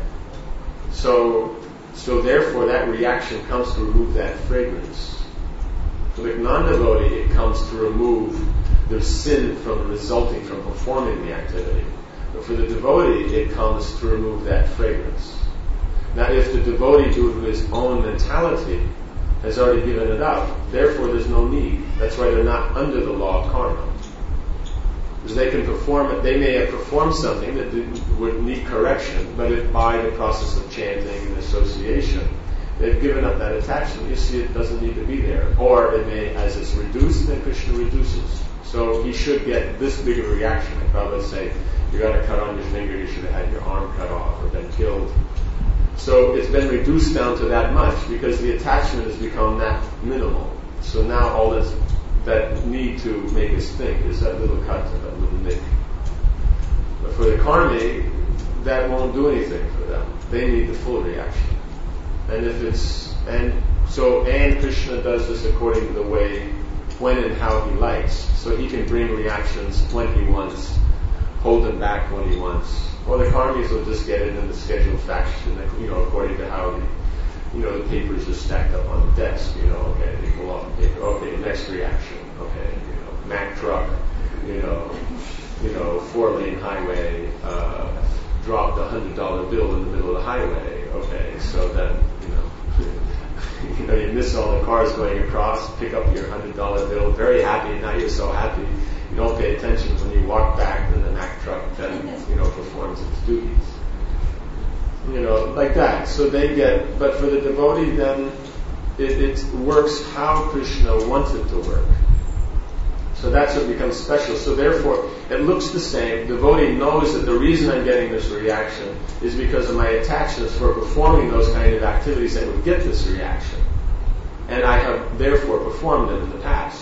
So, so therefore that reaction comes to remove that fragrance. For the non-devotee, it comes to remove the sin from resulting from performing the activity. But for the devotee, it comes to remove that fragrance. Now, if the devotee, due to his own mentality, has already given it up, therefore there's no need. That's why they're not under the law of karma. Because they can perform it, they may have performed something that would need correction, but if by the process of chanting and association, they've given up that attachment. You see, it doesn't need to be there. Or it may, as it's reduced, then Krishna reduces. So he should get this big of a reaction. Like Prabhupada would say, you got a cut on your finger, you should have had your arm cut off or been killed. So it's been reduced down to that much because the attachment has become that minimal. So now all that's, that need to make us think is that little cut, that little nick. But for the karmi, that won't do anything for them. They need the full reaction. And if it's, and so, and Krishna does this according to the way, when and how he likes. So he can bring reactions when he wants, hold them back when he wants. Or the karmis will just get it in the scheduled fashion, you know, according to how the, you know, the papers are stacked up on the desk, you know, okay, they go off the paper, okay, next reaction, okay, you know, Mack truck, you know, you know, four lane highway, uh, dropped a hundred dollar bill in the middle of the highway, okay, so then, you know, you know, you miss all the cars going across, pick up your hundred dollar bill, very happy, now you're so happy, you don't pay attention when you walk back, then the Mack truck then, you know, performs its duties. You know, like that. So they get, but for the devotee then, it, it works how Krishna wants it to work. So that's what becomes special. So therefore, it looks the same. The devotee knows that the reason I'm getting this reaction is because of my attachments for performing those kind of activities that would get this reaction. And I have therefore performed them in the past.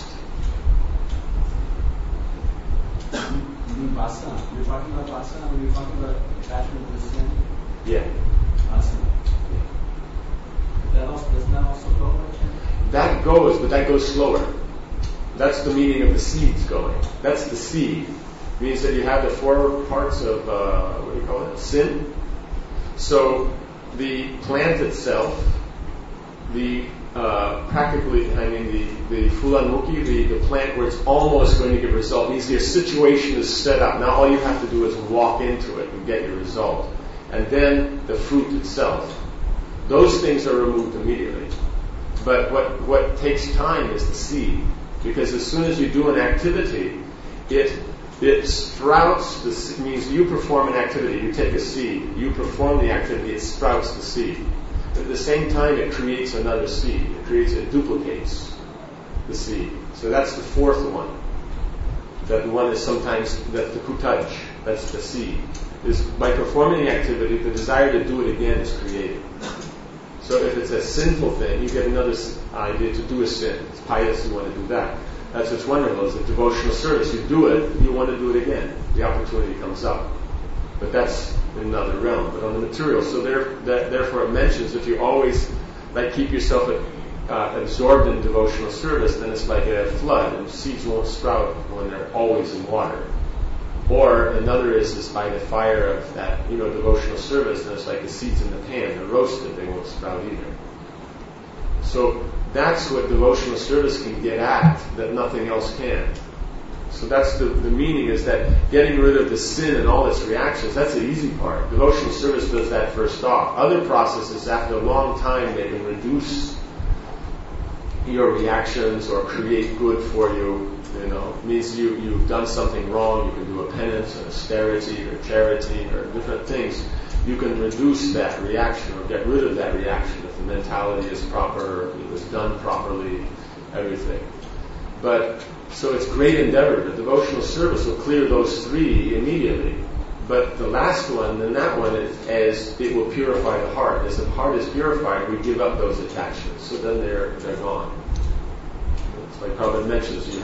Vasana. You're talking about vasana when you're talking about attachment to the sin? Yeah. Vasana. Yeah. That also, doesn't that also go like that? That goes, but that goes slower. That's the meaning of the seeds going. That's the seed. It means that you have the four parts of, uh, what do you call it? Sin. So the plant itself, the uh, practically, I mean the, the fulanmukhi, the, the plant where it's almost going to give a result, means your situation is set up. Now all you have to do is walk into it and get your result. And then the fruit itself. Those things are removed immediately. But what, what takes time is the seed. Because as soon as you do an activity, it it sprouts, the, means you perform an activity, you take a seed, you perform the activity, it sprouts the seed. But at the same time, it creates another seed. It creates, it duplicates the seed. So that's the fourth one. That one is sometimes, that's the kutaj, that's the seed. Is by performing the activity, the desire to do it again is created. So if it's a sinful thing, you get another idea to do a sin. It's pious, you want to do that. That's what's wonderful, is the devotional service. You do it, you want to do it again. The opportunity comes up. But that's in another realm. But on the material, so there, that, therefore it mentions if you always like keep yourself uh, absorbed in devotional service, then it's like a flood, and seeds won't sprout when they're always in water. Or another is, is by the fire of that, you know, devotional service, and it's like the seeds in the pan, they're roasted, they won't sprout either. So that's what devotional service can get at that nothing else can. So that's the, the meaning, is that getting rid of the sin and all its reactions, that's the easy part. Devotional service does that first off. Other processes, after a long time, they can reduce your reactions or create good for you. You know, it means you, you've done something wrong, you can do a penance, or austerity, or charity, or different things. You can reduce that reaction or get rid of that reaction if the mentality is proper, it was done properly, everything. But, so it's great endeavor. The devotional service will clear those three immediately. But the last one, and that one, is as it will purify the heart. As the heart is purified, we give up those attachments. So then they're they're gone. It's like Prabhupada mentions, you